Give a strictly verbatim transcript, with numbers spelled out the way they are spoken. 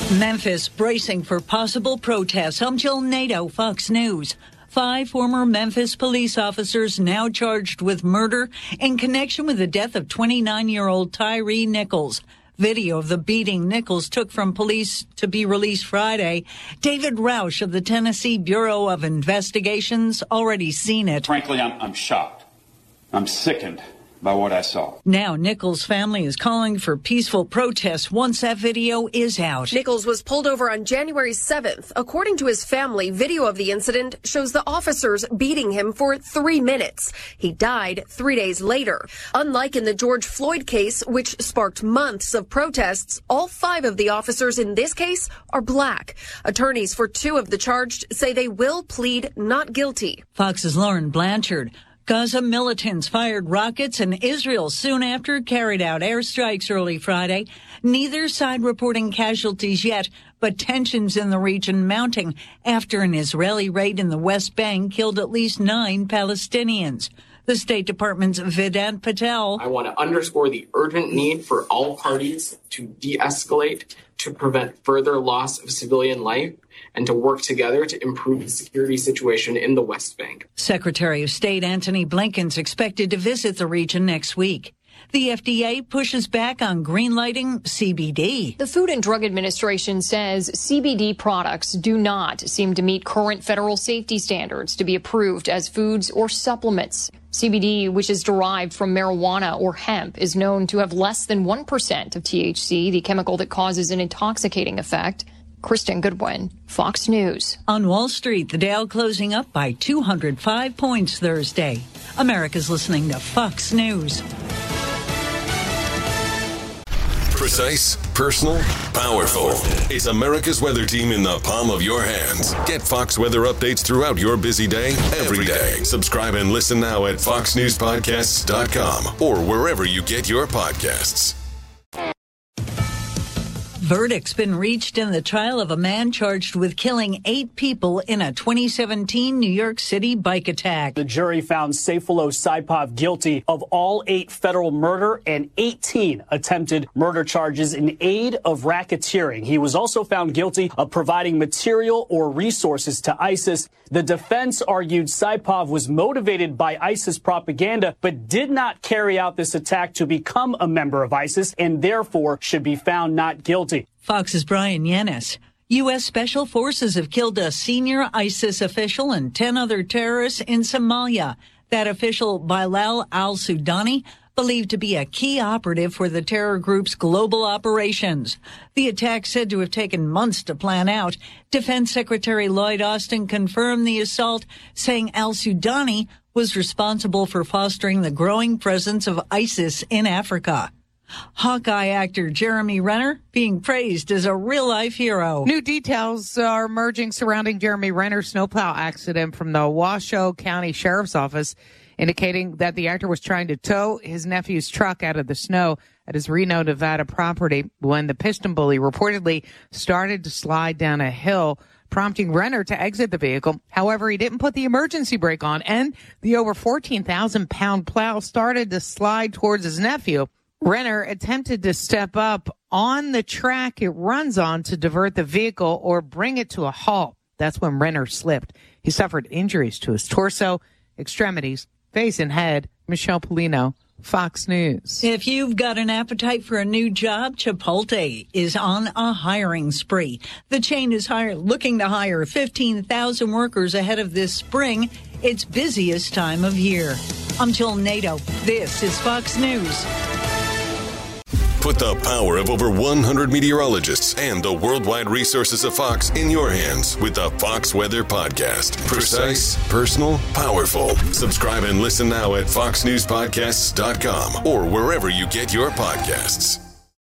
Memphis bracing for possible protests. I'm Jill Nato, Fox News. Five former Memphis police officers now charged with murder in connection with the death of twenty-nine-year-old Tyree Nichols. Video of the beating Nichols took from police to be released Friday. David Roush of the Tennessee Bureau of Investigation's already seen it. Frankly, I'm, I'm shocked. I'm sickened by what I saw. Now Nichols' family is calling for peaceful protests once that video is out. Nichols was pulled over on January seventh. According to his family, video of the incident shows the officers beating him for three minutes. He died three days later. Unlike in the George Floyd case, which sparked months of protests, all five of the officers in this case are black. Attorneys for two of the charged say they will plead not guilty. Fox's Lauren Blanchard. Gaza militants fired rockets and Israel soon after carried out airstrikes early Friday. Neither side reporting casualties yet, but tensions in the region mounting after an Israeli raid in the West Bank killed at least nine Palestinians. The State Department's Vedant Patel. I want to underscore the urgent need for all parties to de-escalate, to prevent further loss of civilian life, and to work together to improve the security situation in the West Bank. Secretary of State Antony Blinken's expected to visit the region next week. The F D A pushes back on greenlighting C B D. The Food and Drug Administration says C B D products do not seem to meet current federal safety standards to be approved as foods or supplements. C B D, which is derived from marijuana or hemp, is known to have less than one percent of T H C, the chemical that causes an intoxicating effect. Kristen Goodwin, Fox News. On Wall Street, the Dow closing up by two hundred five points Thursday. America's listening to Fox News. Precise, personal, powerful. It's America's weather team in the palm of your hands. Get Fox weather updates throughout your busy day, every day. Subscribe and listen now at fox news podcasts dot com or wherever you get your podcasts. Verdict's been reached in the trial of a man charged with killing eight people in a twenty seventeen New York City bike attack. The jury found Sayfullo Saipov guilty of all eight federal murder and eighteen attempted murder charges in aid of racketeering. He was also found guilty of providing material or resources to ISIS. The defense argued Saipov was motivated by ISIS propaganda, but did not carry out this attack to become a member of ISIS and therefore should be found not guilty. Fox's Brian Yennis. U S. Special Forces have killed a senior ISIS official and ten other terrorists in Somalia. That official, Bilal al-Sudani, believed to be a key operative for the terror group's global operations. The attack said to have taken months to plan out. Defense Secretary Lloyd Austin confirmed the assault, saying al-Sudani was responsible for fostering the growing presence of ISIS in Africa. Hawkeye actor Jeremy Renner being praised as a real-life hero. New details are emerging surrounding Jeremy Renner's snowplow accident from the Washoe County Sheriff's Office, indicating that the actor was trying to tow his nephew's truck out of the snow at his Reno, Nevada property when the piston bully reportedly started to slide down a hill, prompting Renner to exit the vehicle. However, he didn't put the emergency brake on, and the over fourteen thousand pound plow started to slide towards his nephew. Renner attempted to step up on the track it runs on to divert the vehicle or bring it to a halt. That's when Renner slipped. He suffered injuries to his torso, extremities, face, and head. Michelle Polino, Fox News. If you've got an appetite for a new job, Chipotle is on a hiring spree. The chain is hire, looking to hire fifteen thousand workers ahead of this spring, its busiest time of year. I'm Jill Nato. This is Fox News. Put the power of over one hundred meteorologists and the worldwide resources of Fox in your hands with the Fox Weather Podcast. Precise, personal, powerful. Subscribe and listen now at fox news podcasts dot com or wherever you get your podcasts.